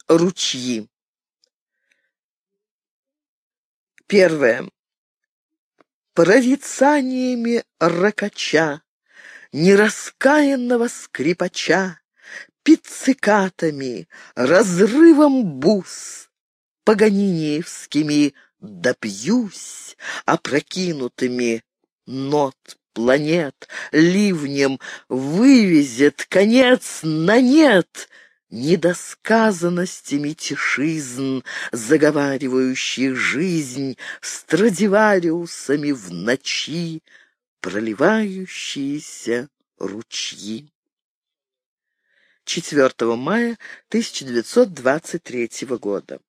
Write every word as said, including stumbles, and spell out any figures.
ручьи. Первое. Прорицаниями ракача, нераскаянного скрипача, пиццикатами, разрывом бус, паганинеевскими допьюсь, опрокинутыми нот планет, ливнем вывезет конец на нет недосказанностями тишизн, заговаривающих жизнь Страдивариусами в ночи проливающиеся ручьи. четвёртого мая тысяча девятьсот двадцать третьего года.